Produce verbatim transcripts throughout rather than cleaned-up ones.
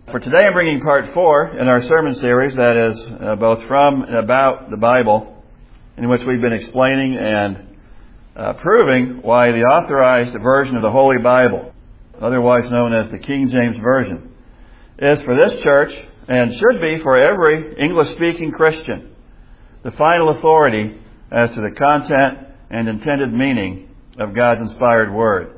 For today I'm bringing part four in our sermon series that is uh, both from and about the Bible, in which we've been explaining and uh, proving why the authorized version of the Holy Bible, otherwise known as the King James Version, is for this church and should be for every English-speaking Christian the final authority as to the content and intended meaning of God's inspired Word,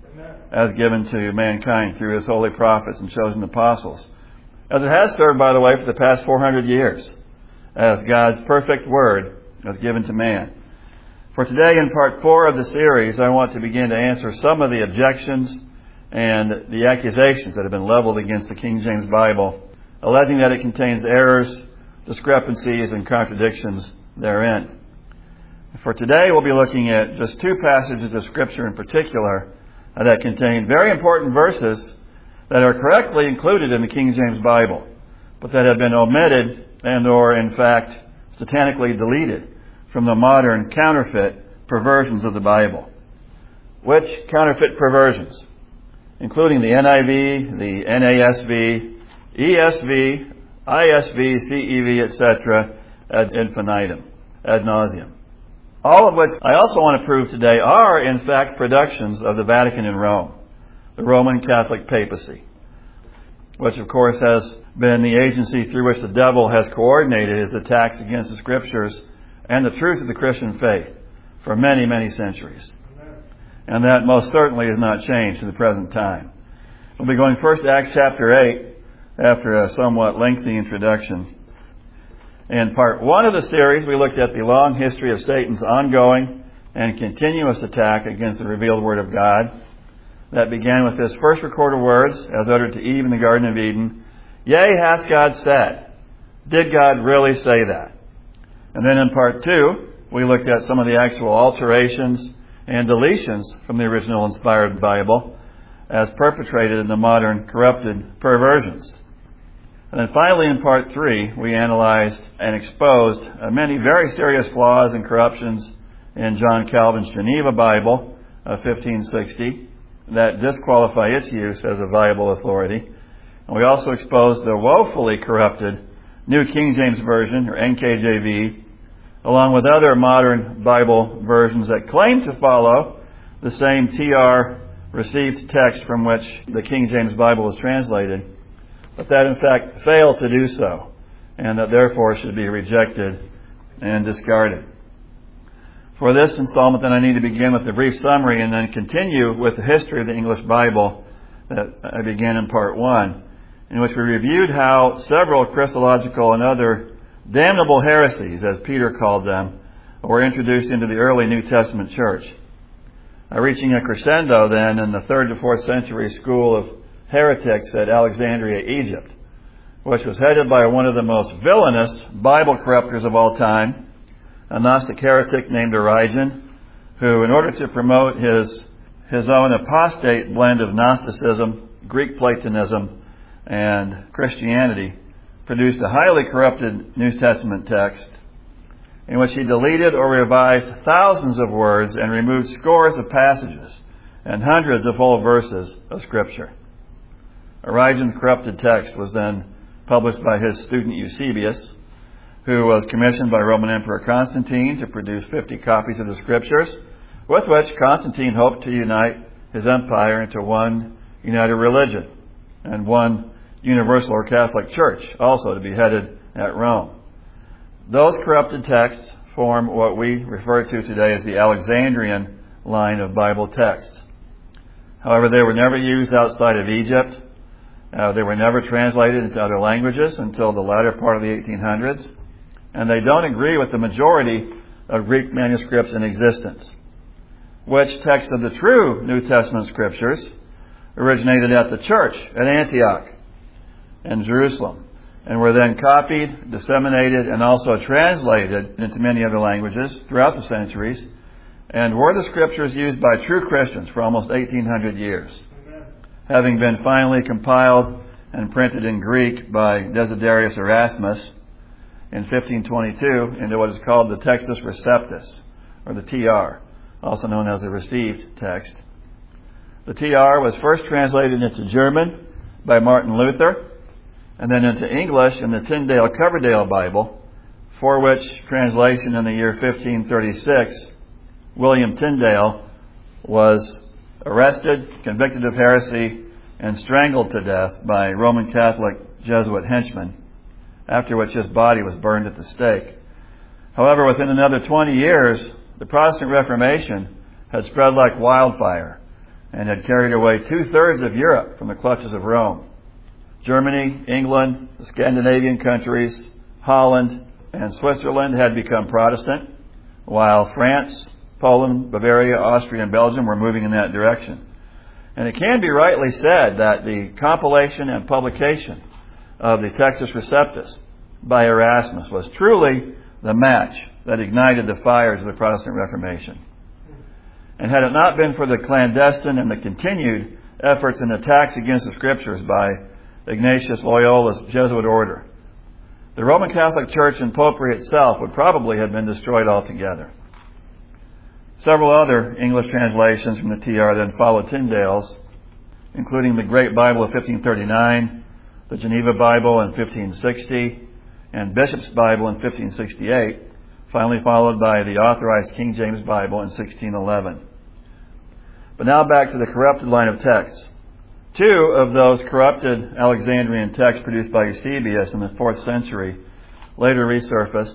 as given to mankind through His holy prophets and chosen apostles, as it has served, by the way, for the past four hundred years, as God's perfect Word as given to man. For today, in part four of the series, I want to begin to answer some of the objections and the accusations that have been leveled against the King James Bible, alleging that it contains errors, discrepancies, and contradictions therein. For today, we'll be looking at just two passages of Scripture in particular that contain very important verses that are correctly included in the King James Bible, but that have been omitted and or, in fact, satanically deleted from the modern counterfeit perversions of the Bible. Which counterfeit perversions? Including the N I V, the N A S V, E S V, I S V, C E V, et cetera, ad infinitum, ad nauseum. All of which I also want to prove today are, in fact, productions of the Vatican in Rome, the Roman Catholic papacy, which, of course, has been the agency through which the devil has coordinated his attacks against the Scriptures and the truth of the Christian faith for many, many centuries. And that most certainly has not changed to the present time. We'll be going first to Acts chapter eight after a somewhat lengthy introduction. In part one of the series, we looked at the long history of Satan's ongoing and continuous attack against the revealed Word of God. That began with his first recorded words, as uttered to Eve in the Garden of Eden, "Yea, hath God said." Did God really say that? And then in part two, we looked at some of the actual alterations and deletions from the original inspired Bible as perpetrated in the modern corrupted perversions. And then finally, in part three, we analyzed and exposed many very serious flaws and corruptions in John Calvin's Geneva Bible of fifteen sixty that disqualify its use as a viable authority. And we also exposed the woefully corrupted New King James Version, or N K J V, along with other modern Bible versions that claim to follow the same T R received text from which the King James Bible was translated, but that in fact fail to do so, and that therefore should be rejected and discarded. For this installment, then, I need to begin with a brief summary and then continue with the history of the English Bible that I began in part one, in which we reviewed how several Christological and other damnable heresies, as Peter called them, were introduced into the early New Testament church, uh, reaching a crescendo then in the third to fourth century school of heretics at Alexandria, Egypt, which was headed by one of the most villainous Bible corruptors of all time, a Gnostic heretic named Origen, who, in order to promote his his own apostate blend of Gnosticism, Greek Platonism, and Christianity, produced a highly corrupted New Testament text in which he deleted or revised thousands of words and removed scores of passages and hundreds of whole verses of Scripture. Origen's corrupted text was then published by his student Eusebius, who was commissioned by Roman Emperor Constantine to produce fifty copies of the Scriptures, with which Constantine hoped to unite his empire into one united religion and one universal or Catholic church, also to be headed at Rome. Those corrupted texts form what we refer to today as the Alexandrian line of Bible texts. However, they were never used outside of Egypt. Uh, they were never translated into other languages until the latter part of the eighteen hundreds, and they don't agree with the majority of Greek manuscripts in existence, which texts of the true New Testament Scriptures originated at the church at Antioch and Jerusalem, and were then copied, disseminated, and also translated into many other languages throughout the centuries, and were the Scriptures used by true Christians for almost eighteen hundred years, Amen. Having been finally compiled and printed in Greek by Desiderius Erasmus in fifteen twenty-two into what is called the Textus Receptus, or the T R, also known as the received text. The T R was first translated into German by Martin Luther and then into English in the Tyndale Coverdale Bible, for which translation in the year fifteen thirty-six, William Tyndale was arrested, convicted of heresy, and strangled to death by Roman Catholic Jesuit henchmen, after which his body was burned at the stake. However, within another twenty years, the Protestant Reformation had spread like wildfire and had carried away two-thirds of Europe from the clutches of Rome. Germany, England, the Scandinavian countries, Holland, and Switzerland had become Protestant, while France, Poland, Bavaria, Austria, and Belgium were moving in that direction. And it can be rightly said that the compilation and publication of the Textus Receptus by Erasmus was truly the match that ignited the fires of the Protestant Reformation. And had it not been for the clandestine and the continued efforts and attacks against the Scriptures by Ignatius Loyola's Jesuit order, the Roman Catholic Church and Popery itself would probably have been destroyed altogether. Several other English translations from the T R then followed Tyndale's, including the Great Bible of fifteen thirty-nine, the Geneva Bible in fifteen sixty, and Bishop's Bible in fifteen sixty-eight, finally followed by the Authorized King James Bible in sixteen eleven. But now back to the corrupted line of texts. Two of those corrupted Alexandrian texts produced by Eusebius in the fourth century later resurfaced.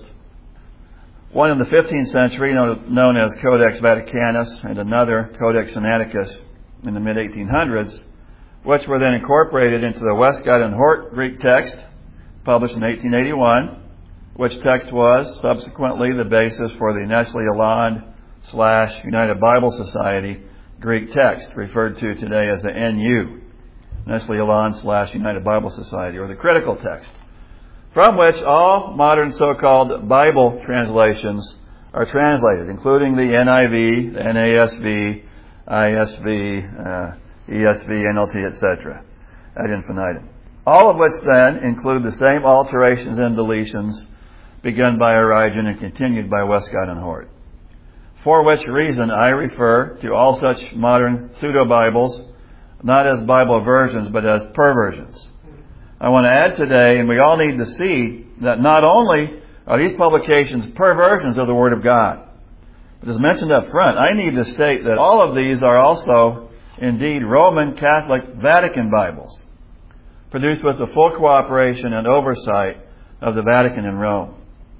One in the fifteenth century, known as Codex Vaticanus, and another, Codex Sinaiticus, in the mid eighteen hundreds, which were then incorporated into the Westcott and Hort Greek text, published in eighteen eighty-one, which text was subsequently the basis for the Nestle Aland slash United Bible Society Greek text, referred to today as the N U, Nestle Aland slash United Bible Society, or the critical text, from which all modern so-called Bible translations are translated, including the N I V, the N A S V, I S V, uh, E S V, N L T, et cetera, ad infinitum. All of which then include the same alterations and deletions begun by Origen and continued by Westcott and Hort. For which reason I refer to all such modern pseudo-Bibles not as Bible versions, but as perversions. I want to add today, and we all need to see, that not only are these publications perversions of the Word of God, but as mentioned up front, I need to state that all of these are also indeed Roman Catholic Vatican Bibles, produced with the full cooperation and oversight of the Vatican in Rome.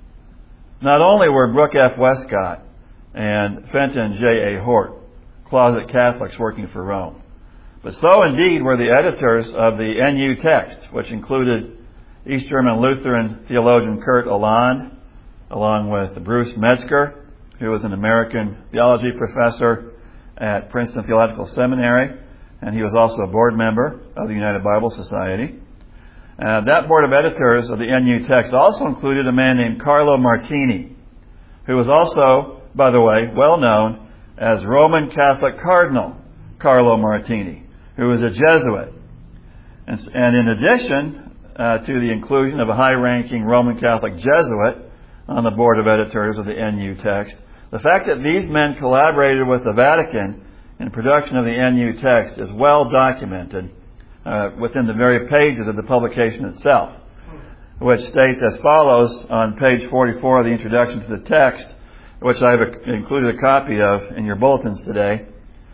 Not only were Brooke F. Westcott and Fenton J A. Hort closet Catholics working for Rome, but so indeed were the editors of the N U text, which included East German Lutheran theologian Kurt Aland, along with Bruce Metzger, who was an American theology professor at Princeton Theological Seminary, and he was also a board member of the United Bible Society. Uh, that board of editors of the N U text also included a man named Carlo Martini, who was also, by the way, well known as Roman Catholic Cardinal Carlo Martini, who was a Jesuit. And, and in addition uh, to the inclusion of a high-ranking Roman Catholic Jesuit on the board of editors of the N U text, the fact that these men collaborated with the Vatican in production of the N U text is well documented uh, within the very pages of the publication itself, which states as follows on page forty-four of the introduction to the text, which I've included a copy of in your bulletins today.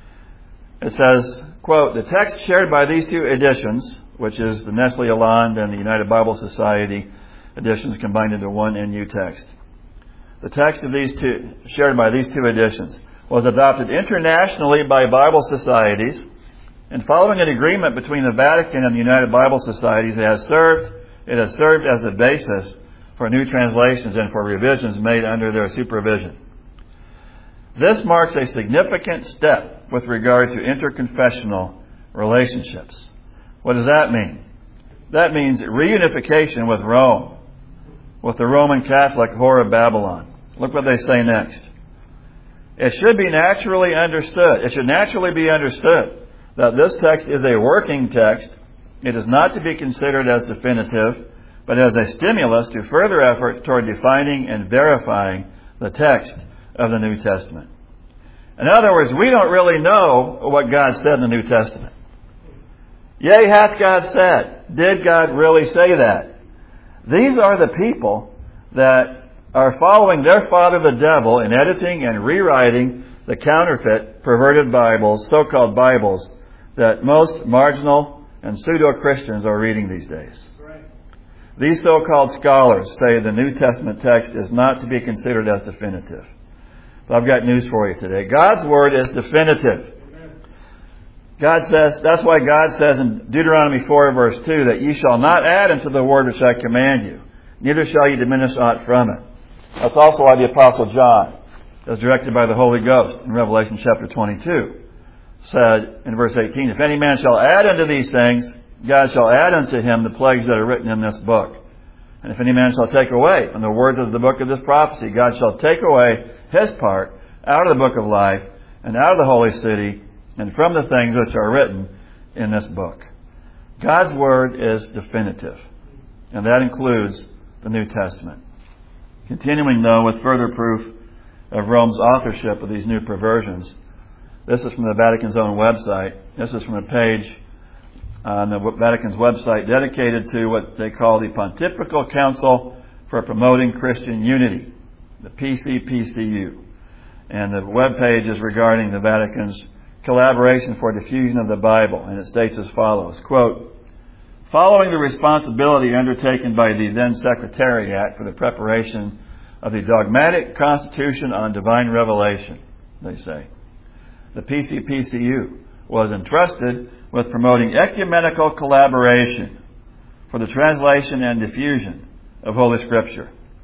It says, quote, "The text shared by these two editions," which is the Nestle Aland and the United Bible Society editions combined into one N U text. The text of these two, shared by these two editions, was adopted internationally by Bible societies, and following an agreement between the Vatican and the United Bible Societies, it has served, it has served as the basis for new translations and for revisions made under their supervision. This marks a significant step with regard to interconfessional relationships. What does that mean? That means reunification with Rome, with the Roman Catholic whore of Babylon. Look what they say next. It should be naturally understood. It should naturally be understood that this text is a working text. It is not to be considered as definitive, but as a stimulus to further efforts toward defining and verifying the text of the New Testament. In other words, we don't really know what God said in the New Testament. Yea, hath God said. Did God really say that? These are the people that are following their father the devil in editing and rewriting the counterfeit, perverted Bibles, so-called Bibles, that most marginal and pseudo-Christians are reading these days. Right. These so-called scholars say the New Testament text is not to be considered as definitive. But I've got news for you today. God's Word is definitive. Amen. God says, that's why God says in Deuteronomy four verse two that ye shall not add unto the word which I command you, neither shall ye diminish aught from it. That's also why the Apostle John, as directed by the Holy Ghost in Revelation chapter twenty-two, said in verse eighteen, if any man shall add unto these things, God shall add unto him the plagues that are written in this book. And if any man shall take away from the words of the book of this prophecy, God shall take away his part out of the book of life and out of the holy city and from the things which are written in this book. God's Word is definitive, and that includes the New Testament. Continuing, though, with further proof of Rome's authorship of these new perversions, this is from the Vatican's own website. This is from a page on the Vatican's website dedicated to what they call the Pontifical Council for Promoting Christian Unity, the P C P C U. And the web page is regarding the Vatican's collaboration for diffusion of the Bible, and it states as follows, quote, following the responsibility undertaken by the then Secretariat for the preparation of the dogmatic Constitution on Divine Revelation, they say, the P C P C U was entrusted with promoting ecumenical collaboration for the translation and diffusion of Holy Scripture.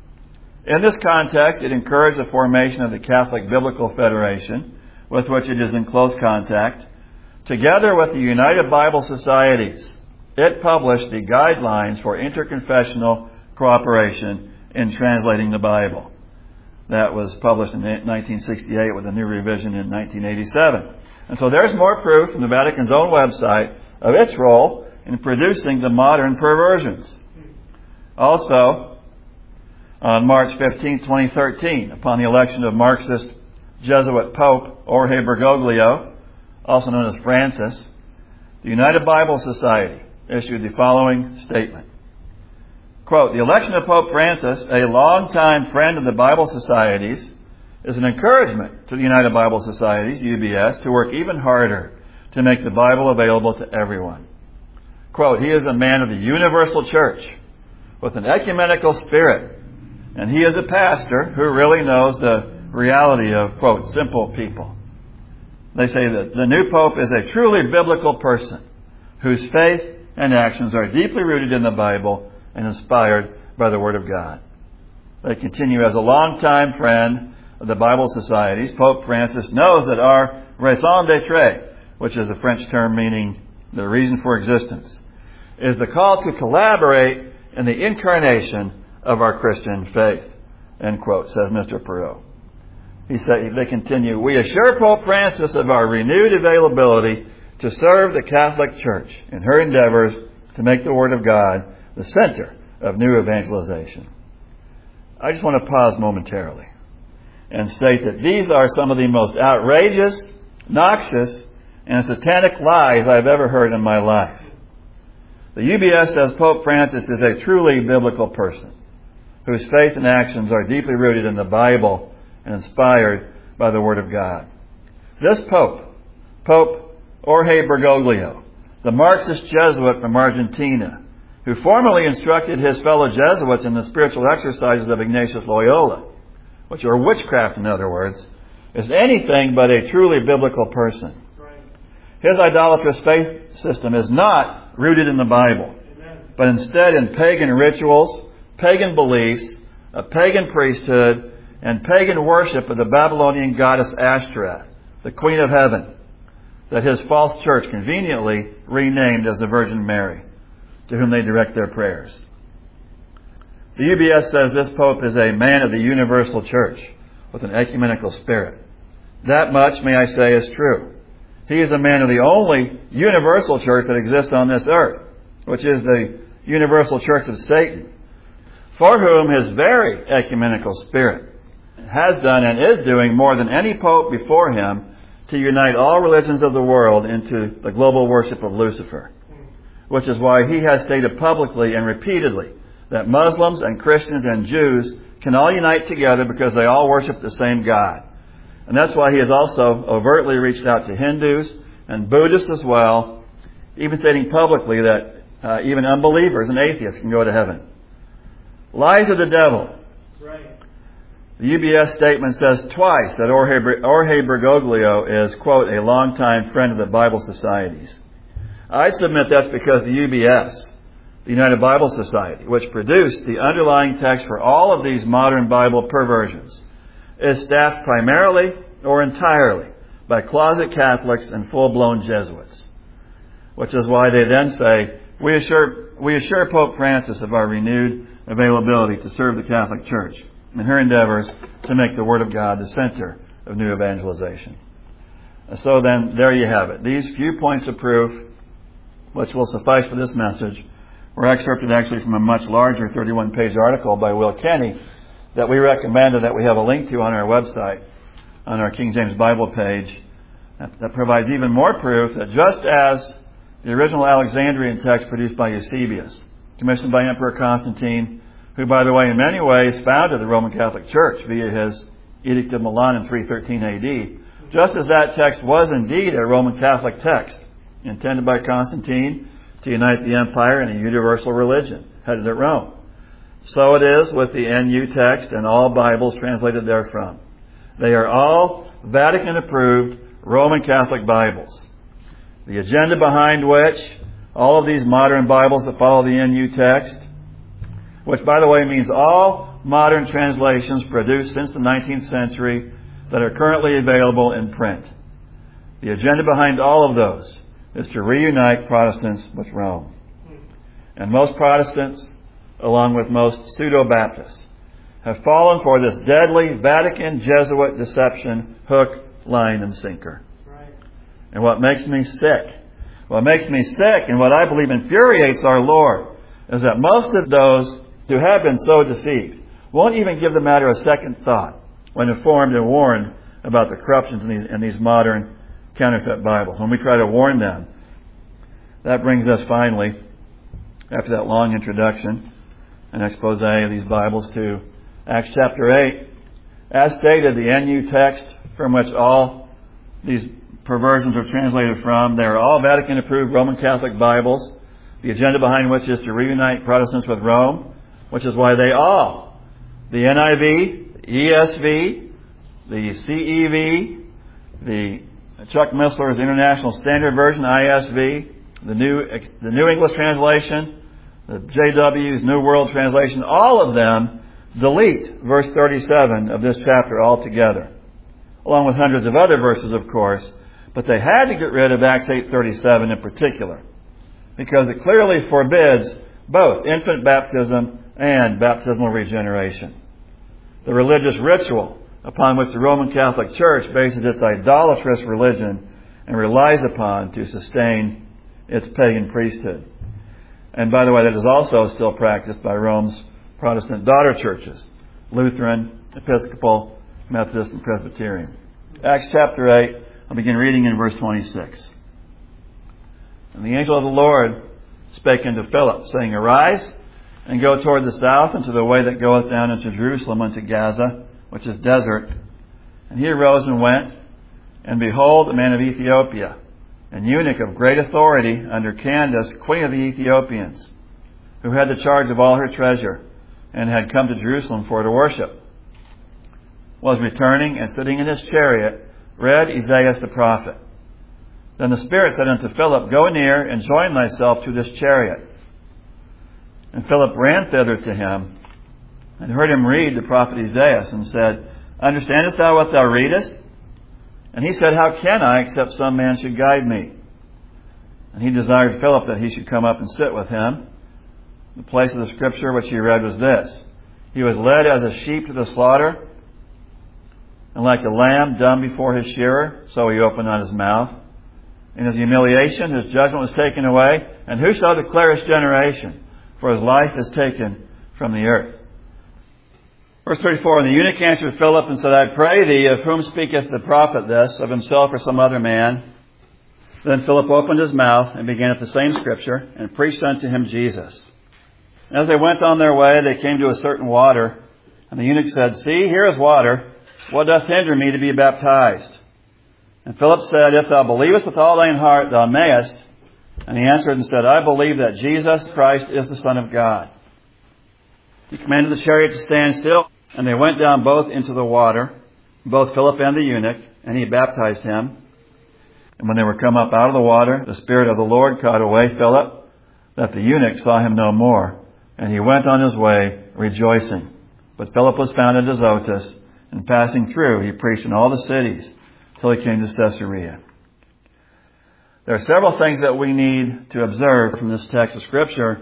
In this context, it encouraged the formation of the Catholic Biblical Federation, with which it is in close contact. Together with the United Bible Societies, it published the Guidelines for Interconfessional Cooperation in Translating the Bible. That was published in nineteen sixty-eight with a new revision in nineteen eighty-seven. And so there's more proof from the Vatican's own website of its role in producing the modern perversions. Also, on March fifteenth, twenty thirteen, upon the election of Marxist Jesuit Pope Jorge Bergoglio, also known as Francis, the United Bible Society issued the following statement. Quote, the election of Pope Francis, a longtime friend of the Bible Societies, is an encouragement to the United Bible Societies, U B S, to work even harder to make the Bible available to everyone. Quote, he is a man of the universal church with an ecumenical spirit, and he is a pastor who really knows the reality of, quote, simple people. They say that the new Pope is a truly biblical person whose faith and actions are deeply rooted in the Bible and inspired by the Word of God. They continue, as a longtime friend of the Bible Societies, Pope Francis knows that our raison d'etre, which is a French term meaning the reason for existence, is the call to collaborate in the incarnation of our Christian faith, end quote, says Mister Perot. He said, they continue, we assure Pope Francis of our renewed availability to serve the Catholic Church in her endeavors to make the Word of God the center of new evangelization. I just want to pause momentarily and state that these are some of the most outrageous, noxious, and satanic lies I've ever heard in my life. The U B S says Pope Francis is a truly biblical person whose faith and actions are deeply rooted in the Bible and inspired by the Word of God. This Pope, Pope Jorge Bergoglio, the Marxist Jesuit from Argentina, who formerly instructed his fellow Jesuits in the spiritual exercises of Ignatius Loyola, which are witchcraft in other words, is anything but a truly biblical person. His idolatrous faith system is not rooted in the Bible, but instead in pagan rituals, pagan beliefs, a pagan priesthood, and pagan worship of the Babylonian goddess Ashtoreth, the Queen of Heaven, that his false church conveniently renamed as the Virgin Mary, to whom they direct their prayers. The U B S says this Pope is a man of the universal church with an ecumenical spirit. That much, may I say, is true. He is a man of the only universal church that exists on this earth, which is the universal church of Satan, for whom his very ecumenical spirit has done and is doing more than any pope before him to unite all religions of the world into the global worship of Lucifer. which is why he has stated publicly and repeatedly that Muslims and Christians and Jews can all unite together because they all worship the same God. And that's why he has also overtly reached out to Hindus and Buddhists as well, even stating publicly that uh, even unbelievers and atheists can go to heaven. Lies of the devil. That's right. The U B S statement says twice that Jorge, Jorge Bergoglio is, quote, a longtime friend of the Bible Societies. I submit that's because the U B S, the United Bible Society, which produced the underlying text for all of these modern Bible perversions, is staffed primarily or entirely by closet Catholics and full-blown Jesuits. Which is why they then say, we assure, we assure Pope Francis of our renewed availability to serve the Catholic Church in her endeavors to make the Word of God the center of new evangelization. So then, there you have it. These few points of proof, which will suffice for this message, were excerpted actually from a much larger thirty-one page article by Will Kenny that we recommended that we have a link to on our website, on our King James Bible page, that, that provides even more proof that just as the original Alexandrian text produced by Eusebius, commissioned by Emperor Constantine, who, by the way, in many ways founded the Roman Catholic Church via his Edict of Milan in three thirteen A D, just as that text was indeed a Roman Catholic text, intended by Constantine to unite the empire in a universal religion, headed at Rome. So it is with the N U text and all Bibles translated therefrom. They are all Vatican-approved Roman Catholic Bibles. The agenda behind which all of these modern Bibles that follow the N U text, which, by the way, means all modern translations produced since the nineteenth century that are currently available in print. The agenda behind all of those is to reunite Protestants with Rome. And most Protestants, along with most pseudo-Baptists, have fallen for this deadly Vatican Jesuit deception, hook, line, and sinker. Right. And what makes me sick, what makes me sick and what I believe infuriates our Lord is that most of those who have been so deceived won't even give the matter a second thought when informed and warned about the corruptions in these, in these modern counterfeit Bibles. When we try to warn them, that brings us finally, after that long introduction and expose of these Bibles, to Acts chapter eight. As stated, the N U text from which all these perversions are translated from, they are all Vatican-approved Roman Catholic Bibles, the agenda behind which is to reunite Protestants with Rome, which is why they all, the N I V, the E S V, the C E V, the Chuck Missler's International Standard Version, I S V, the New, the New English Translation, the J W's New World Translation, all of them delete verse thirty-seven of this chapter altogether, along with hundreds of other verses, of course, but they had to get rid of Acts eight thirty-seven in particular, because it clearly forbids both infant baptism and baptismal regeneration. The religious ritual upon which the Roman Catholic Church bases its idolatrous religion and relies upon to sustain its pagan priesthood. And by the way, that is also still practiced by Rome's Protestant daughter churches, Lutheran, Episcopal, Methodist, and Presbyterian. Acts chapter eight, I'll begin reading in verse twenty-six. And the angel of the Lord spake unto Philip, saying, Arise, and go toward the south into the way that goeth down into Jerusalem unto Gaza, which is desert. And he arose and went, and behold, a man of Ethiopia, an eunuch of great authority under Candace, queen of the Ethiopians, who had the charge of all her treasure, and had come to Jerusalem for to worship, was returning, and sitting in his chariot, read Isaiah the prophet. Then the Spirit said unto Philip, Go near, and join thyself to this chariot. And Philip ran thither to him, and heard him read the prophet Isaiah, and said, Understandest thou what thou readest? And he said, How can I, except some man should guide me? And he desired Philip that he should come up and sit with him. The place of the scripture which he read was this: He was led as a sheep to the slaughter, and like a lamb dumb before his shearer, so he opened not his mouth. In his humiliation, his judgment was taken away. And who shall declare his generation? For his life is taken from the earth. Verse thirty-four, And the eunuch answered Philip and said, I pray thee, of whom speaketh the prophet this, of himself or some other man? Then Philip opened his mouth and began at the same scripture and preached unto him Jesus. As they went on their way, they came to a certain water, and the eunuch said, See, here is water. What doth hinder me to be baptized? And Philip said, If thou believest with all thine heart, thou mayest. And he answered and said, I believe that Jesus Christ is the Son of God. He commanded the chariot to stand still, and they went down both into the water, both Philip and the eunuch, and he baptized him. And when they were come up out of the water, the Spirit of the Lord caught away Philip, that the eunuch saw him no more, and he went on his way rejoicing. But Philip was found at Azotus, and passing through, he preached in all the cities, till he came to Caesarea. There are several things that we need to observe from this text of Scripture.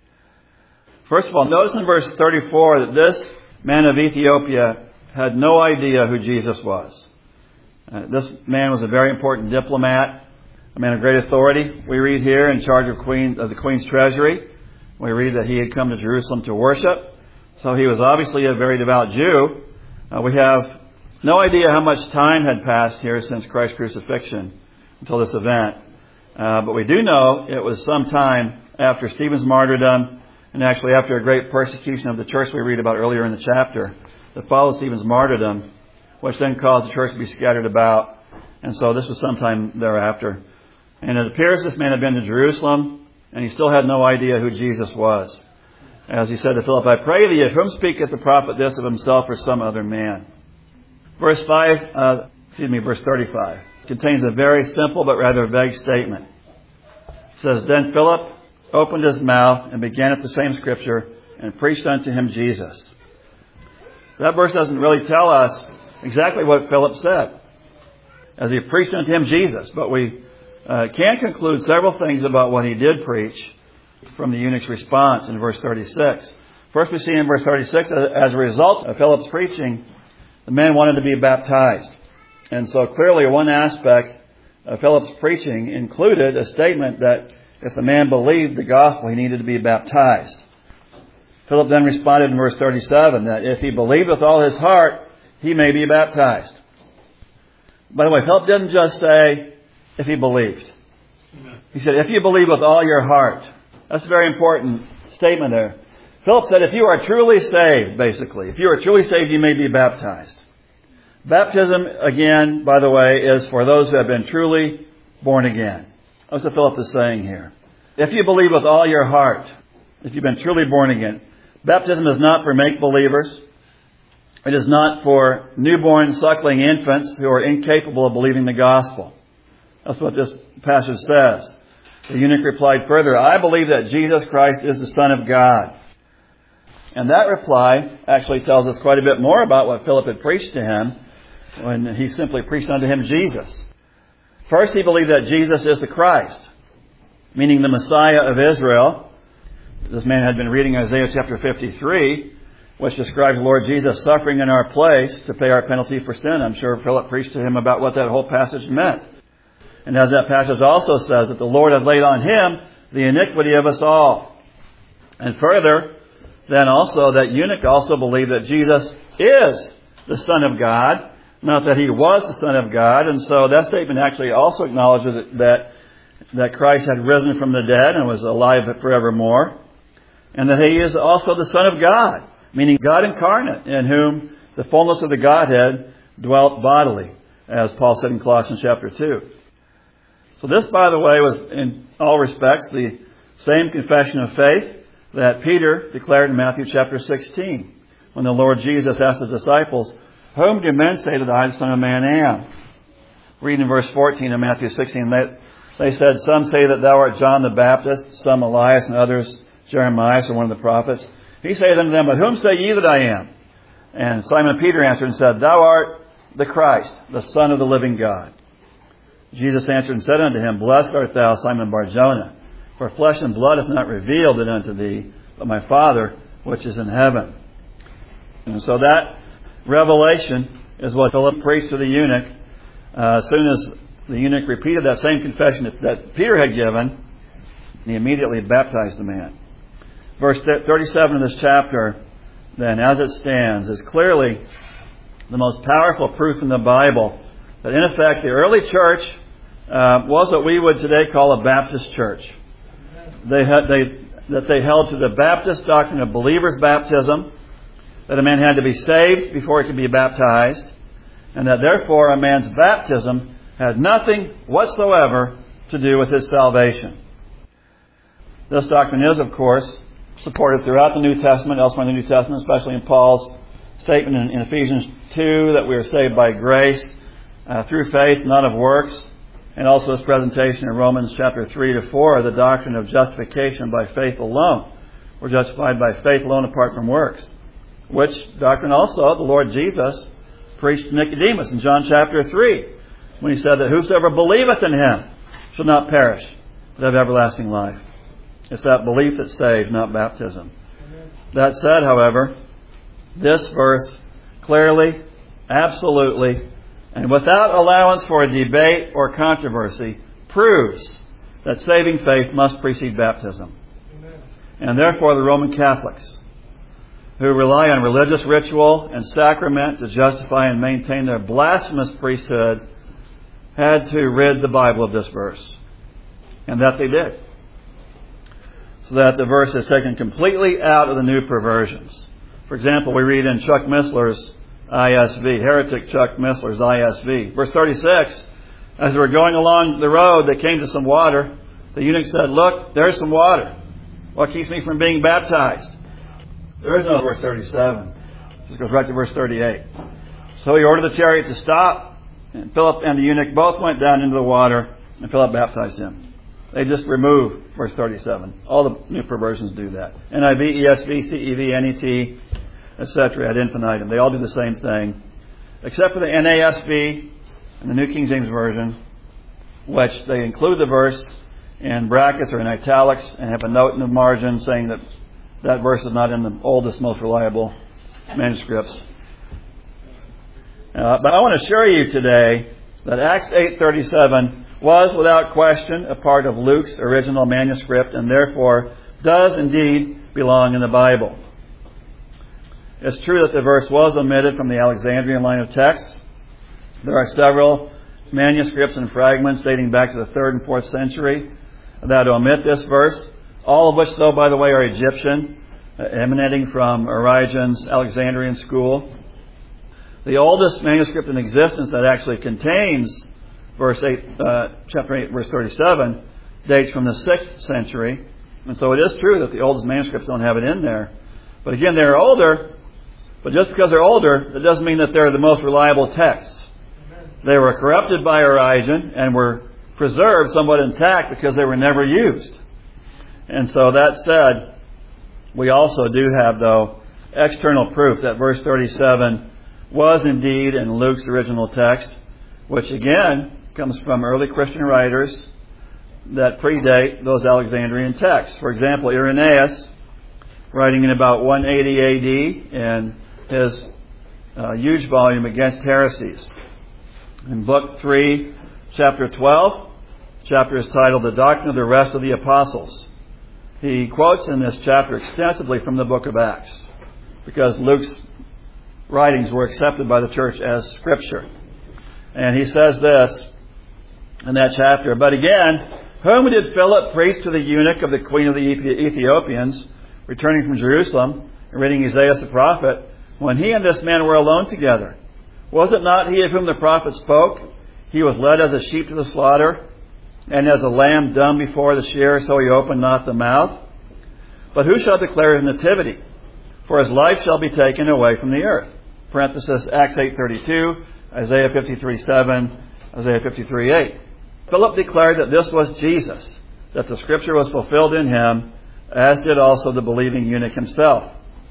First of all, notice in verse thirty-four that this man of Ethiopia had no idea who Jesus was. Uh, this man was a very important diplomat, a man of great authority. We read here in charge of, Queen, of the Queen's treasury. We read that he had come to Jerusalem to worship. So he was obviously a very devout Jew. Uh, we have no idea how much time had passed here since Christ's crucifixion until this event. Uh, but we do know it was some time after Stephen's martyrdom, and actually after a great persecution of the church we read about earlier in the chapter that followed Stephen's martyrdom, which then caused the church to be scattered about. And so this was sometime thereafter. And it appears this man had been to Jerusalem, and he still had no idea who Jesus was. As he said to Philip, I pray thee, of whom speaketh the prophet this, of himself or some other man? Verse five, uh, excuse me, verse thirty-five contains a very simple but rather vague statement. It says, Then Philip opened his mouth and began at the same scripture and preached unto him Jesus. That verse doesn't really tell us exactly what Philip said as he preached unto him Jesus, but we uh, can conclude several things about what he did preach from the eunuch's response in verse thirty-six. First, we see in verse thirty-six, as a result of Philip's preaching, the man wanted to be baptized. And so clearly one aspect of Philip's preaching included a statement that if the man believed the gospel, he needed to be baptized. Philip then responded in verse thirty-seven that if he believed with all his heart, he may be baptized. By the way, Philip didn't just say if he believed. He said, if you believe with all your heart. That's a very important statement there. Philip said, if you are truly saved, basically, if you are truly saved, you may be baptized. Baptism, again, by the way, is for those who have been truly born again. That's what Philip is saying here. If you believe with all your heart, if you've been truly born again, baptism is not for make-believers. It is not for newborn, suckling infants who are incapable of believing the gospel. That's what this passage says. The eunuch replied further, I believe that Jesus Christ is the Son of God. And that reply actually tells us quite a bit more about what Philip had preached to him when he simply preached unto him Jesus. First, he believed that Jesus is the Christ, meaning the Messiah of Israel. This man had been reading Isaiah chapter fifty-three, which describes Lord Jesus suffering in our place to pay our penalty for sin. I'm sure Philip preached to him about what that whole passage meant. And as that passage also says, that the Lord hath laid on him the iniquity of us all. And further, then also that eunuch also believed that Jesus is the Son of God, not that he was the Son of God. And so that statement actually also acknowledges that, that, that Christ had risen from the dead and was alive forevermore. And that he is also the Son of God, meaning God incarnate, in whom the fullness of the Godhead dwelt bodily, as Paul said in Colossians chapter two. So this, by the way, was in all respects the same confession of faith that Peter declared in Matthew chapter sixteen, when the Lord Jesus asked his disciples, whom do men say that I, the Son of Man, am? Reading in verse fourteen of Matthew sixteen, they, they said, some say that thou art John the Baptist, some Elias, and others Jeremiah, or one of the prophets. He saith unto them, but whom say ye that I am? And Simon Peter answered and said, thou art the Christ, the Son of the living God. Jesus answered and said unto him, blessed art thou, Simon Bar-Jonah, for flesh and blood hath not revealed it unto thee, but my Father which is in heaven. And so that revelation is what Philip preached to the eunuch. Uh, as soon as the eunuch repeated that same confession that, that Peter had given, he immediately baptized the man. Verse thirty-seven of this chapter, then, as it stands, is clearly the most powerful proof in the Bible that, in effect, the early church uh, was what we would today call a Baptist church. They had, they, that they held to the Baptist doctrine of believer's baptism, that a man had to be saved before he could be baptized, and that therefore a man's baptism had nothing whatsoever to do with his salvation. This doctrine is, of course, supported throughout the New Testament, elsewhere in the New Testament, especially in Paul's statement in, in Ephesians two that we are saved by grace uh, through faith, not of works, and also his presentation in Romans chapter three to four, the doctrine of justification by faith alone. We're justified by faith alone apart from works, which doctrine also the Lord Jesus preached to Nicodemus in John chapter three, when he said that whosoever believeth in him shall not perish, but have everlasting life. It's that belief that saves, not baptism. Amen. That said, however, this verse clearly, absolutely, and without allowance for a debate or controversy, proves that saving faith must precede baptism. Amen. And therefore the Roman Catholics, who rely on religious ritual and sacrament to justify and maintain their blasphemous priesthood, had to rid the Bible of this verse. And that they did. So that the verse is taken completely out of the new perversions. For example, we read in Chuck Missler's I S V, heretic Chuck Missler's I S V. Verse thirty-six, as they were going along the road, they came to some water. The eunuch said, "Look, there's some water. What keeps me from being baptized?" There is no verse thirty-seven. It just goes right to verse thirty-eight. So he ordered the chariot to stop, and Philip and the eunuch both went down into the water, and Philip baptized him. They just remove verse thirty-seven. All the new perversions do that. N I V, E S V, C E V, N E T, et cetera ad infinitum. They all do the same thing, except for the N A S B and the New King James Version, which they include the verse in brackets or in italics and have a note in the margin saying that that verse is not in the oldest, most reliable manuscripts. Uh, but I want to assure you today that Acts eight thirty-seven was without question a part of Luke's original manuscript and therefore does indeed belong in the Bible. It's true that the verse was omitted from the Alexandrian line of texts. There are several manuscripts and fragments dating back to the third and fourth century that omit this verse, all of which, though, by the way, are Egyptian, uh, emanating from Origen's Alexandrian school. The oldest manuscript in existence that actually contains verse eight, uh, chapter eight, verse thirty-seven, dates from the sixth century. And so it is true that the oldest manuscripts don't have it in there. But again, they're older. But just because they're older, it doesn't mean that they're the most reliable texts. They were corrupted by Origen and were preserved somewhat intact because they were never used. And so that said, we also do have, though, external proof that verse thirty-seven was indeed in Luke's original text, which again comes from early Christian writers that predate those Alexandrian texts. For example, Irenaeus, writing in about one eighty A D in his uh, huge volume Against Heresies. In Book three, Chapter twelve, the chapter is titled The Doctrine of the Rest of the Apostles. He quotes in this chapter extensively from the book of Acts, because Luke's writings were accepted by the church as Scripture. And he says this in that chapter, "But again, whom did Philip preach to the eunuch of the queen of the Ethiopians, returning from Jerusalem, and reading Isaiah the prophet, when he and this man were alone together? Was it not he of whom the prophet spoke? He was led as a sheep to the slaughter, and as a lamb dumb before the shearer, so he opened not the mouth. But who shall declare his nativity? For his life shall be taken away from the earth." Parenthesis, Acts eight thirty-two, Isaiah fifty-three seven, Isaiah fifty-three eight. Philip declared that this was Jesus, that the Scripture was fulfilled in him, as did also the believing eunuch himself.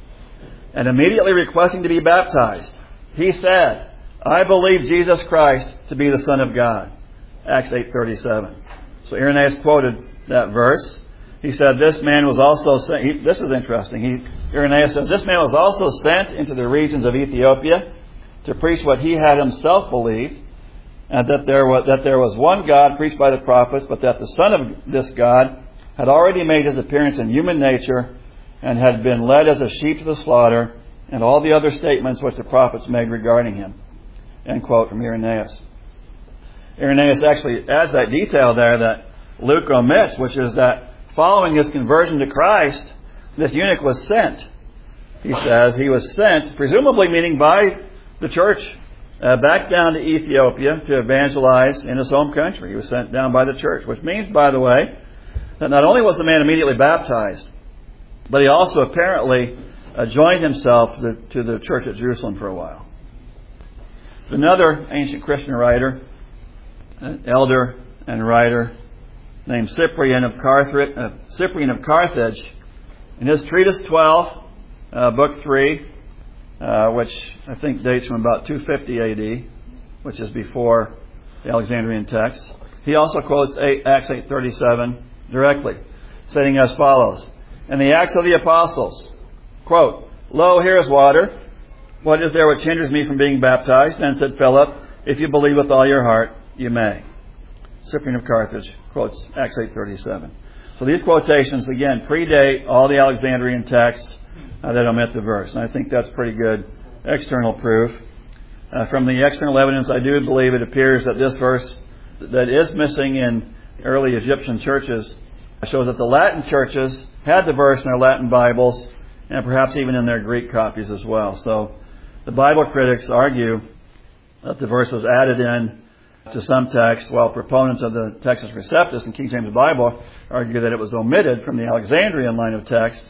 And immediately requesting to be baptized, he said, "I believe Jesus Christ to be the Son of God." Acts eight thirty-seven. So Irenaeus quoted that verse. He said this man was also sent, he, this is interesting, he, Irenaeus says, this man was also sent into the regions of Ethiopia to preach what he had himself believed, and that there was, that there was one God preached by the prophets, but that the Son of this God had already made his appearance in human nature and had been led as a sheep to the slaughter, and all the other statements which the prophets made regarding him. End quote from Irenaeus. Irenaeus actually adds that detail there that Luke omits, which is that following his conversion to Christ, this eunuch was sent. He says he was sent, presumably meaning by the church, uh, back down to Ethiopia to evangelize in his home country. He was sent down by the church, which means, by the way, that not only was the man immediately baptized, but he also apparently uh, joined himself to the, to the church at Jerusalem for a while. Another ancient Christian writer, an elder and writer named Cyprian of Carthage, uh, Cyprian of Carthage, in his treatise twelve, uh, book three, uh, which I think dates from about two fifty A D, which is before the Alexandrian text, he also quotes Acts eight thirty-seven directly, saying as follows: "In the Acts of the Apostles, quote, 'Lo, here is water. What is there which hinders me from being baptized?' Then said Philip, 'If you believe with all your heart, you may.'" Cyprian of Carthage quotes Acts eight thirty-seven. So these quotations, again, predate all the Alexandrian texts uh, that omit the verse. And I think that's pretty good external proof. Uh, from the external evidence, I do believe it appears that this verse that is missing in early Egyptian churches shows that the Latin churches had the verse in their Latin Bibles and perhaps even in their Greek copies as well. So the Bible critics argue that the verse was added in to some text, while proponents of the Textus Receptus and King James Bible argue that it was omitted from the Alexandrian line of text.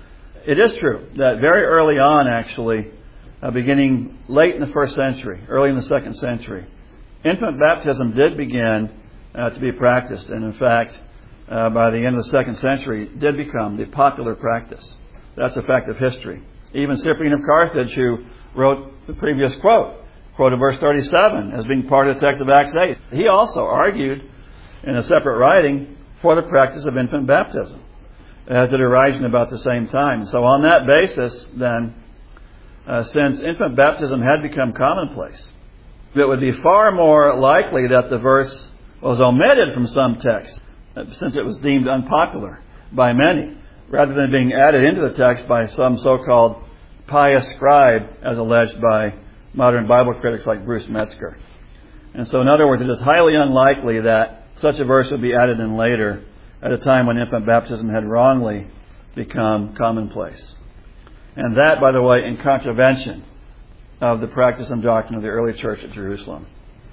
It is true that very early on, actually, uh, beginning late in the first century, early in the second century, infant baptism did begin uh, to be practiced, and in fact, uh, by the end of the second century, did become the popular practice. That's a fact of history. Even Cyprian of Carthage, who wrote the previous quote, quoted verse thirty-seven as being part of the text of Acts eight. He also argued in a separate writing for the practice of infant baptism, as it arose in about the same time. So on that basis, then, uh, since infant baptism had become commonplace, it would be far more likely that the verse was omitted from some text, since it was deemed unpopular by many, rather than being added into the text by some so-called pious scribe, as alleged by modern Bible critics like Bruce Metzger. And so, in other words, it is highly unlikely that such a verse would be added in later, at a time when infant baptism had wrongly become commonplace. And that, by the way, in contravention of the practice and doctrine of the early church at Jerusalem.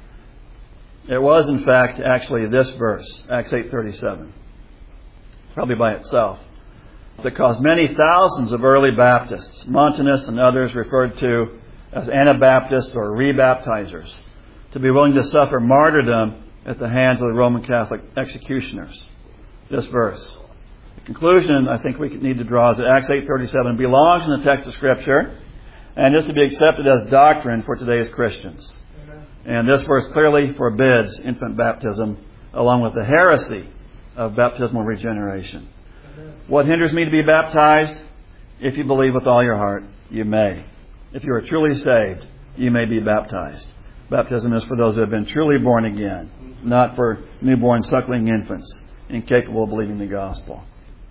It was, in fact, actually this verse, Acts eight thirty-seven, probably by itself, that caused many thousands of early Baptists, Montanus and others referred to as Anabaptists or rebaptizers, to be willing to suffer martyrdom at the hands of the Roman Catholic executioners. This verse. The conclusion I think we need to draw is that Acts eight thirty-seven belongs in the text of Scripture and is to be accepted as doctrine for today's Christians. Amen. And this verse clearly forbids infant baptism, along with the heresy of baptismal regeneration. Amen. What hinders me to be baptized? If you believe with all your heart, you may. If you are truly saved, you may be baptized. Baptism is for those who have been truly born again, not for newborn suckling infants incapable of believing the gospel.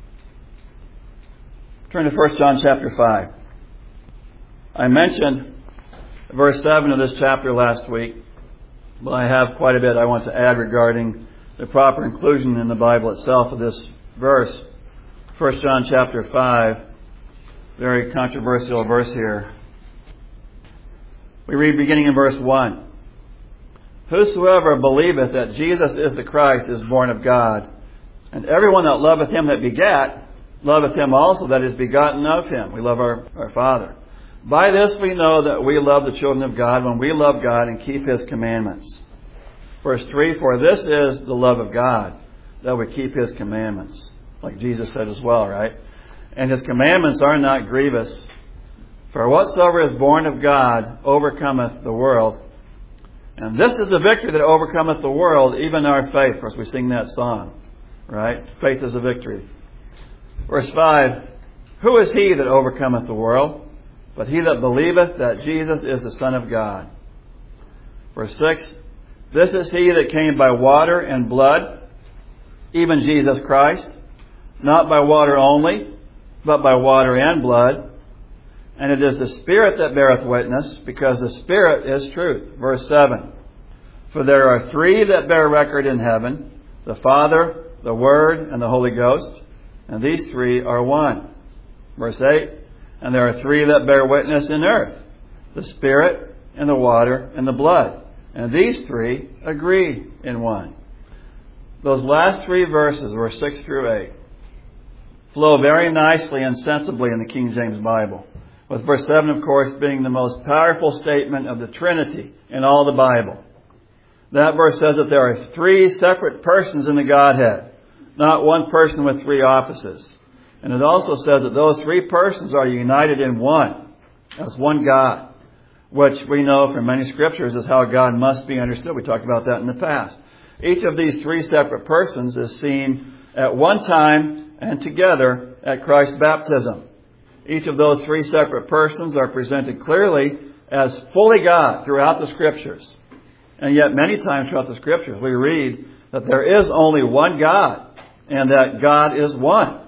Turn to First John chapter five. I mentioned verse seven of this chapter last week, but I have quite a bit I want to add regarding the proper inclusion in the Bible itself of this verse. First John chapter five, very controversial verse here. We read beginning in verse one. "Whosoever believeth that Jesus is the Christ is born of God. And everyone that loveth him that begat, loveth him also that is begotten of him." We love our, our Father. "By this we know that we love the children of God, when we love God and keep his commandments." Verse three, "For this is the love of God, that we keep his commandments." Like Jesus said as well, right? "And his commandments are not grievous. For whatsoever is born of God overcometh the world. And this is the victory that overcometh the world, even our faith." Of course, we sing that song, right? Faith is a victory. Verse five, "Who is he that overcometh the world? But he that believeth that Jesus is the Son of God." Verse six, "This is he that came by water and blood, even Jesus Christ, not by water only, but by water and blood. And it is the Spirit that beareth witness, because the Spirit is truth." Verse seven, For there are three that bear record in heaven, the Father, the Word, and the Holy Ghost, and these three are one. Verse eight, and there are three that bear witness in earth, the Spirit, and the water, and the blood, and these three agree in one. Those last three verses, verse six through eight, flow very nicely and sensibly in the King James Bible, with verse seven, of course, being the most powerful statement of the Trinity in all the Bible. That verse says that there are three separate persons in the Godhead, not one person with three offices. And it also says that those three persons are united in one, as one God, which we know from many scriptures is how God must be understood. We talked about that in the past. Each of these three separate persons is seen at one time and together at Christ's baptism. Each of those three separate persons are presented clearly as fully God throughout the scriptures. And yet many times throughout the scriptures we read that there is only one God and that God is one.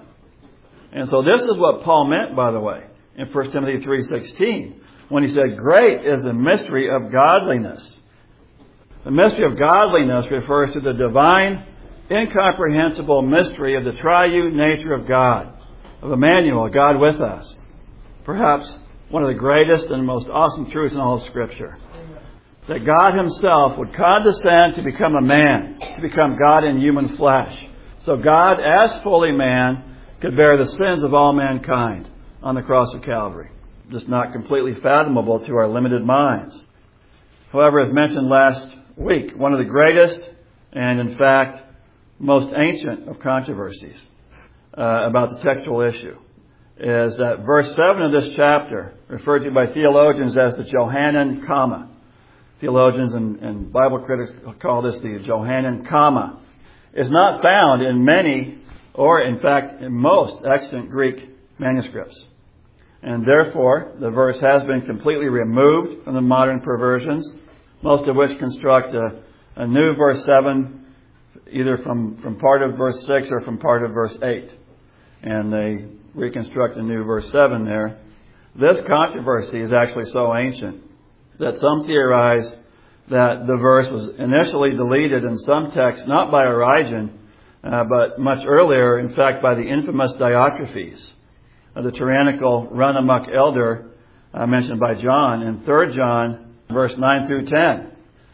And so this is what Paul meant, by the way, in First Timothy three sixteen, when he said, great is the mystery of godliness. The mystery of godliness refers to the divine, incomprehensible mystery of the triune nature of God, of Emmanuel, God with us. Perhaps one of the greatest and most awesome truths in all of Scripture. That God Himself would condescend to become a man, to become God in human flesh. So God, as fully man, could bear the sins of all mankind on the cross of Calvary. Just not completely fathomable to our limited minds. However, as mentioned last week, one of the greatest and, in fact, most ancient of controversies uh, about the textual issue is that verse seven of this chapter, referred to by theologians as the Johannine comma. Theologians and, and Bible critics call this the Johannine comma, is not found in many, or in fact in most, extant Greek manuscripts. And therefore, the verse has been completely removed from the modern perversions, most of which construct a, a new verse seven, either from, from part of verse six or from part of verse eight. And they reconstruct a new verse seven there. This controversy is actually so ancient that some theorize that the verse was initially deleted in some texts, not by Origen, uh, but much earlier, in fact, by the infamous Diotrephes, uh, the tyrannical run-amok elder uh, mentioned by John in Third John, verse nine through ten,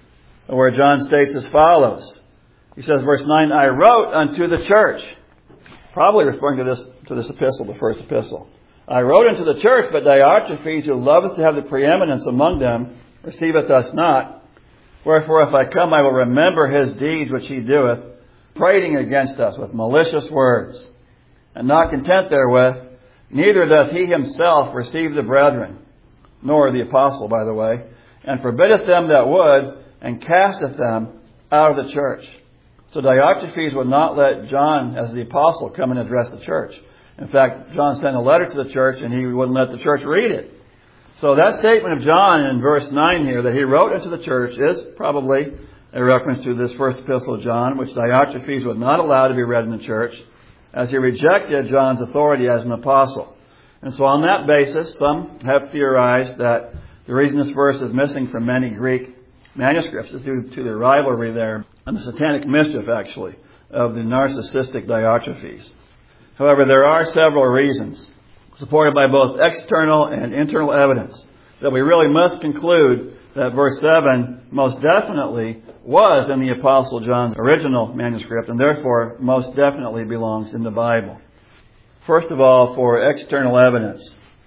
where John states as follows. He says, verse nine, I wrote unto the church, probably referring to this to this epistle, the first epistle. I wrote unto the church, but Diotrephes, who loveth to have the preeminence among them, receiveth us not. Wherefore, if I come, I will remember his deeds which he doeth, prating against us with malicious words. And not content therewith, neither doth he himself receive the brethren, nor the apostle, by the way, and forbiddeth them that would, and casteth them out of the church. So Diotrephes would not let John, as the apostle, come and address the church. In fact, John sent a letter to the church, and he wouldn't let the church read it. So that statement of John in verse nine here, that he wrote unto the church, is probably a reference to this first epistle of John, which Diotrephes would not allow to be read in the church, as he rejected John's authority as an apostle. And so on that basis, some have theorized that the reason this verse is missing from many Greek manuscripts is due to the rivalry there, and the satanic mischief, actually, of the narcissistic Diotrephes. However, there are several reasons, supported by both external and internal evidence, that we really must conclude that verse seven most definitely was in the Apostle John's original manuscript, and therefore most definitely belongs in the Bible. First of all, for external evidence.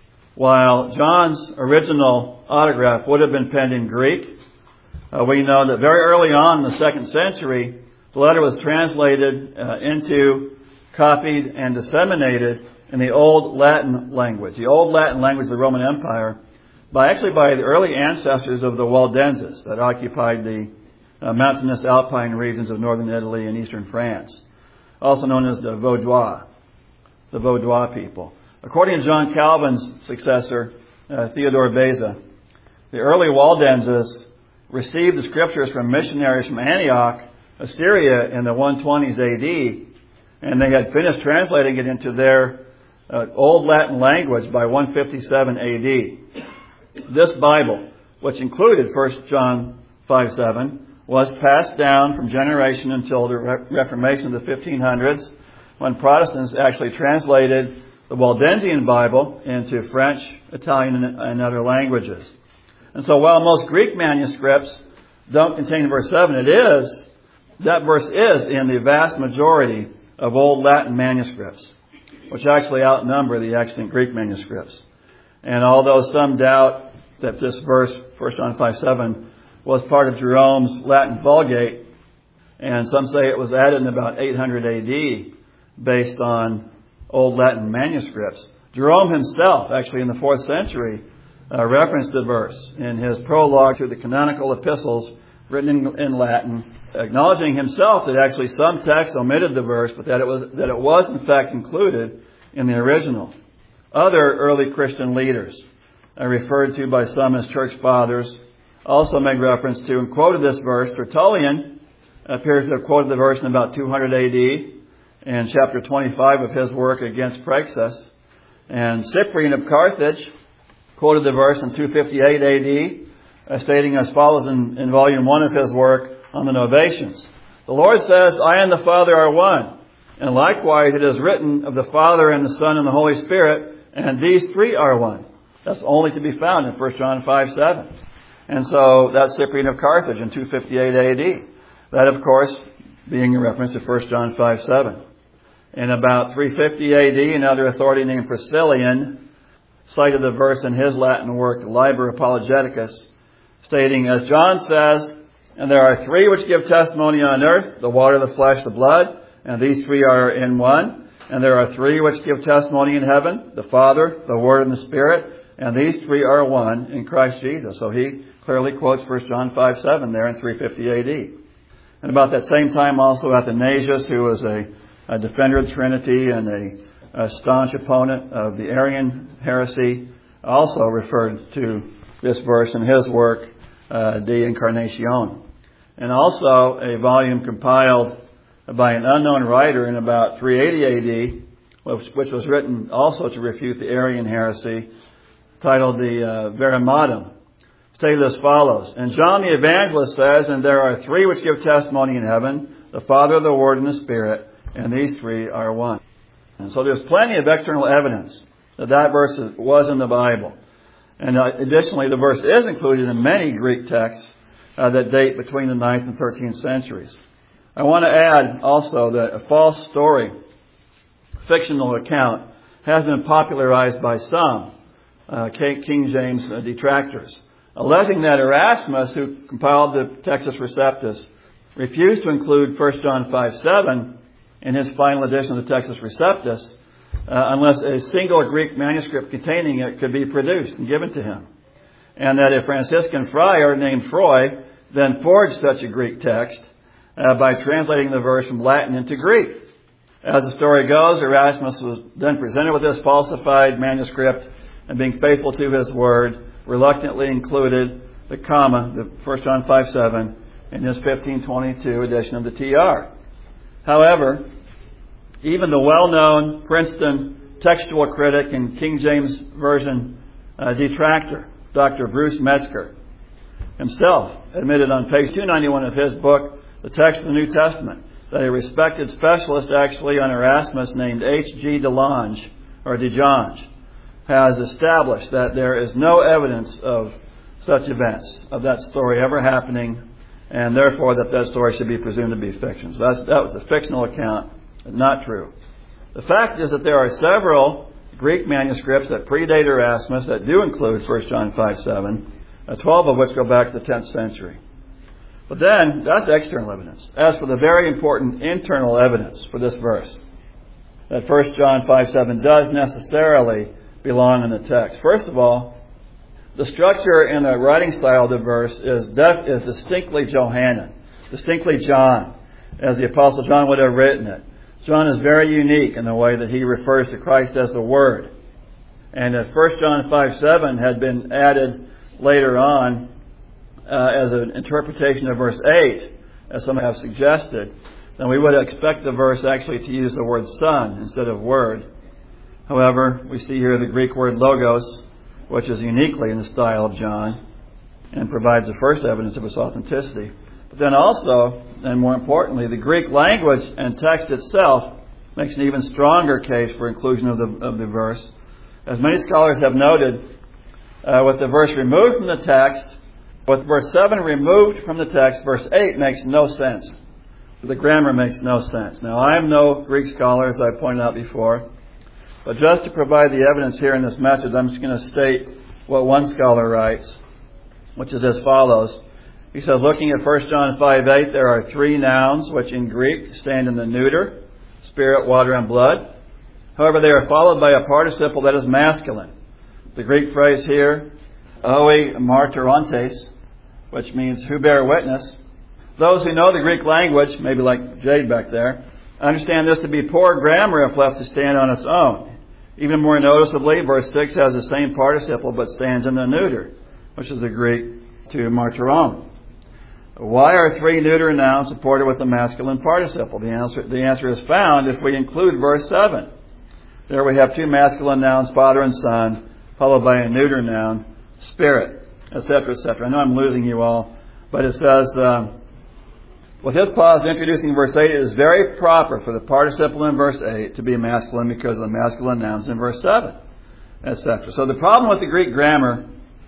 While John's original autograph would have been penned in Greek, uh, we know that very early on in the second century, the letter was translated uh, into, copied, and disseminated in the Old Latin language, the Old Latin language of the Roman Empire, by actually by the early ancestors of the Waldenses that occupied the uh, mountainous alpine regions of northern Italy and eastern France, also known as the Vaudois, the Vaudois people. According to John Calvin's successor, uh, Theodore Beza, the early Waldenses received the scriptures from missionaries from Antioch, Assyria, in the one twenties A D, and they had finished translating it into their uh, Old Latin language by one fifty-seven A D. This Bible, which included First John five seven, was passed down from generation until the Re- Reformation of the fifteen hundreds, when Protestants actually translated the Waldensian Bible into French, Italian, and other languages. And so while most Greek manuscripts don't contain verse seven, it is, that verse is in the vast majority of Old Latin manuscripts, which actually outnumber the extant Greek manuscripts. And although some doubt that this verse, First John five seven, was part of Jerome's Latin Vulgate, and some say it was added in about eight hundred A D based on Old Latin manuscripts. Jerome himself, actually in the fourth century, uh, referenced the verse in his prologue to the canonical epistles written in, in Latin, acknowledging himself that actually some texts omitted the verse, but that it was that it was in fact included in the original. Other early Christian leaders, uh, referred to by some as church fathers, also made reference to and quoted this verse. Tertullian appears to have quoted the verse in about two hundred A D in chapter twenty-five of his work against Praxeas. And Cyprian of Carthage quoted the verse in two fifty-eight A D, uh, stating as follows in, in volume one of his work on the Novations. The Lord says, I and the Father are one. And likewise it is written of the Father and the Son and the Holy Spirit, and these three are one. That's only to be found in First John five seven. And so that's Cyprian of Carthage in two fifty-eight A D. That, of course, being a reference to First John five seven. In about three fifty A D, another authority named Priscillian cited the verse in his Latin work, Liber Apologeticus, stating, as John says, and there are three which give testimony on earth, the water, the flesh, the blood, and these three are in one. And there are three which give testimony in heaven, the Father, the Word, and the Spirit, and these three are one in Christ Jesus. So he clearly quotes First John five seven there in three fifty A D. And about that same time also Athanasius, who was a, a defender of the Trinity and a, a staunch opponent of the Arian heresy, also referred to this verse in his work, uh, De Incarnatione. And also a volume compiled by an unknown writer in about three eighty A D, which, which was written also to refute the Arian heresy, titled the uh, Veritatum, stated as follows. And John the Evangelist says, and there are three which give testimony in heaven, the Father, the Word, and the Spirit, and these three are one. And so there's plenty of external evidence that that verse was in the Bible. And uh, additionally, the verse is included in many Greek texts uh, that date between the ninth and thirteenth centuries. I want to add also that a false story, fictional account, has been popularized by some uh, King James uh, detractors, alleging that Erasmus, who compiled the Textus Receptus, refused to include First John five seven in his final edition of the Textus Receptus uh, unless a single Greek manuscript containing it could be produced and given to him. And that a Franciscan friar named Froy then forged such a Greek text uh, by translating the verse from Latin into Greek. As the story goes, Erasmus was then presented with this falsified manuscript and, being faithful to his word, reluctantly included the comma, the First John five seven, in his fifteen twenty-two edition of the T R. However, even the well-known Princeton textual critic and King James Version uh, detractor, Doctor Bruce Metzger, himself admitted on page two ninety-one of his book, The Text of the New Testament, that a respected specialist actually on Erasmus named H G DeLange, or DeJonge, has established that there is no evidence of such events, of that story ever happening, and therefore that that story should be presumed to be fiction. So that's, that was a fictional account, not true. The fact is that there are several Greek manuscripts that predate Erasmus that do include First John five seven, uh, twelve of which go back to the tenth century. But then, that's external evidence. As for the very important internal evidence for this verse, that First John five seven does necessarily belong in the text. First of all, the structure and the writing style of the verse is, def- is distinctly Johannine, distinctly John, as the Apostle John would have written it. John is very unique in the way that he refers to Christ as the Word. And if First John five seven had been added later on uh, as an interpretation of verse eight, as some have suggested, then we would expect the verse actually to use the word son instead of word. However, we see here the Greek word logos, which is uniquely in the style of John and provides the first evidence of its authenticity. But then also, and more importantly, the Greek language and text itself makes an even stronger case for inclusion of the, of the verse. As many scholars have noted, uh, with the verse removed from the text, with verse seven removed from the text, verse eight makes no sense. The grammar makes no sense. Now, I am no Greek scholar, as I pointed out before, but just to provide the evidence here in this message, I'm just going to state what one scholar writes, which is as follows. He says, looking at First John five eight, there are three nouns which in Greek stand in the neuter: spirit, water, and blood. However, they are followed by a participle that is masculine. The Greek phrase here, oe martyrontes, which means who bear witness. Those who know the Greek language, maybe like Jade back there, understand this to be poor grammar if left to stand on its own. Even more noticeably, verse six has the same participle but stands in the neuter, which is the Greek to martyron. Why are three neuter nouns supported with a masculine participle? The answer, the answer is found if we include verse seven. There we have two masculine nouns, Father and Son, followed by a neuter noun, Spirit, et cetera, et cetera. I know I'm losing you all, but it says, um, with this clause introducing verse eight, it is very proper for the participle in verse eight to be masculine because of the masculine nouns in verse seven, et cetera. So the problem with the Greek grammar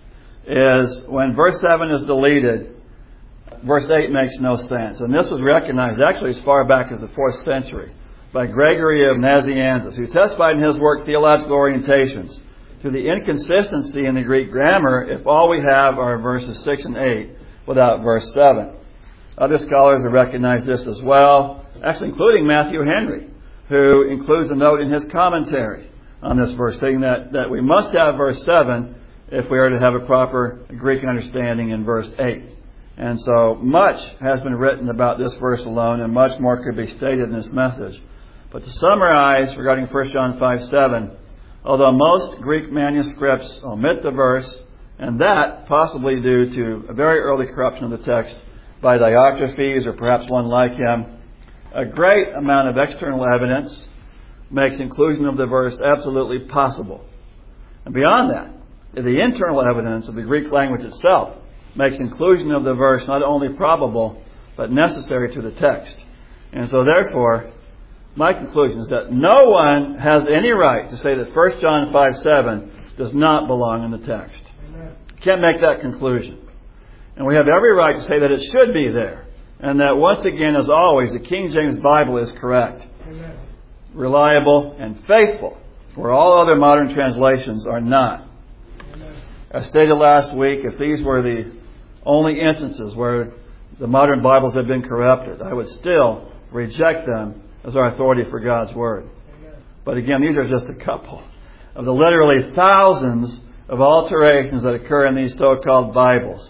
is when verse seven is deleted, verse eight makes no sense. And this was recognized actually as far back as the fourth century by Gregory of Nazianzus, who testified in his work Theological Orientations to the inconsistency in the Greek grammar if all we have are verses six and eight without verse seven. Other scholars have recognized this as well, actually including Matthew Henry, who includes a note in his commentary on this verse, saying that, that we must have verse seven if we are to have a proper Greek understanding in verse eight. And so much has been written about this verse alone, and much more could be stated in this message. But to summarize regarding First John five seven, although most Greek manuscripts omit the verse, and that possibly due to a very early corruption of the text by Diotrephes or perhaps one like him, a great amount of external evidence makes inclusion of the verse absolutely possible. And beyond that, the internal evidence of the Greek language itself makes inclusion of the verse not only probable, but necessary to the text. And so therefore, my conclusion is that no one has any right to say that First John five seven does not belong in the text. Amen. Can't make that conclusion. And we have every right to say that it should be there. And that once again, as always, the King James Bible is correct. Amen. Reliable and faithful, where all other modern translations are not. Amen. As stated last week, if these were the only instances where the modern Bibles have been corrupted, I would still reject them as our authority for God's Word. Amen. But again, these are just a couple of the literally thousands of alterations that occur in these so-called Bibles.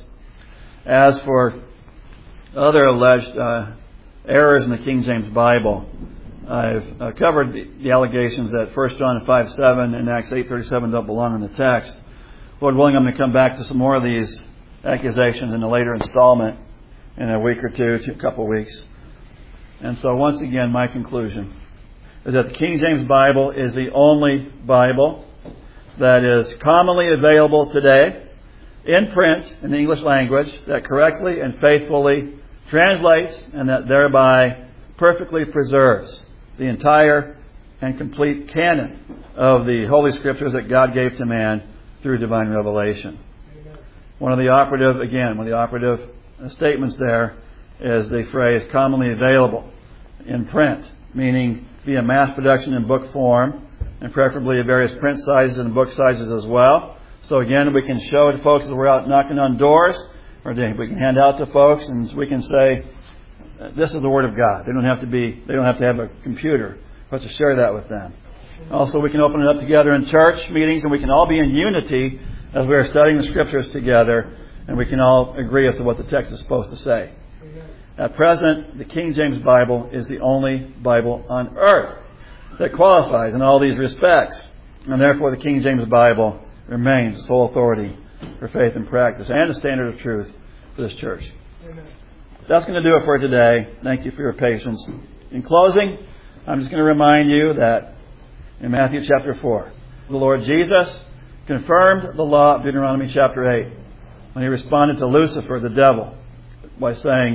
As for other alleged uh, errors in the King James Bible, I've uh, covered the, the allegations that First John five seven and Acts eight thirty-seven don't belong in the text. Lord willing, I'm going to come back to some more of these accusations in a later installment in a week or two, a couple of weeks. And so once again, my conclusion is that the King James Bible is the only Bible that is commonly available today in print in the English language that correctly and faithfully translates and that thereby perfectly preserves the entire and complete canon of the Holy Scriptures that God gave to man through divine revelation. Amen. One of the operative, again, one of the operative statements there is the phrase commonly available in print, meaning via mass production in book form and preferably at various print sizes and book sizes as well. So again, we can show to folks as we're out knocking on doors, or we can hand out to folks, and we can say, "This is the Word of God." They don't have to be, they don't have to have a computer, but to share that with them. Also, we can open it up together in church meetings, and we can all be in unity as we are studying the Scriptures together, and we can all agree as to what the text is supposed to say. At present, the King James Bible is the only Bible on earth that qualifies in all these respects, and therefore the King James Bible remains the sole authority for faith and practice and the standard of truth for this church. Amen. That's going to do it for today. Thank you for your patience. In closing, I'm just going to remind you that in Matthew chapter four, the Lord Jesus confirmed the law of Deuteronomy chapter eight when he responded to Lucifer, the devil, by saying,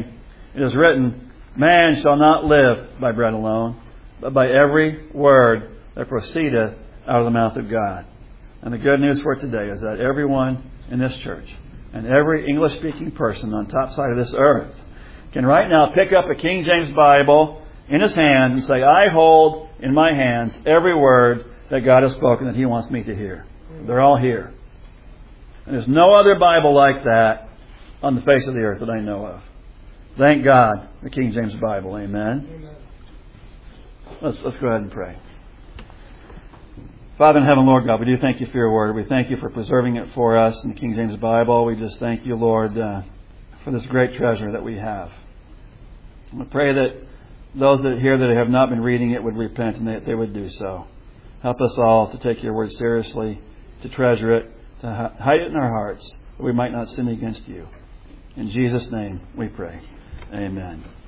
It is written, man shall not live by bread alone, but by every word that proceedeth out of the mouth of God. And the good news for today is that everyone in this church and every English-speaking person on top side of this earth can right now pick up a King James Bible in his hand and say, I hold in my hands every word that God has spoken that He wants me to hear. They're all here. And there's no other Bible like that on the face of the earth that I know of. Thank God, the King James Bible. Amen. Amen. Let's, let's go ahead and pray. Father in heaven, Lord God, we do thank You for Your Word. We thank You for preserving it for us in the King James Bible. We just thank You, Lord, uh, for this great treasure that we have. I pray that those that here that have not been reading it would repent and that they would do so. Help us all to take Your Word seriously, to treasure it, to hide it in our hearts, that we might not sin against You. In Jesus' name we pray. Amen.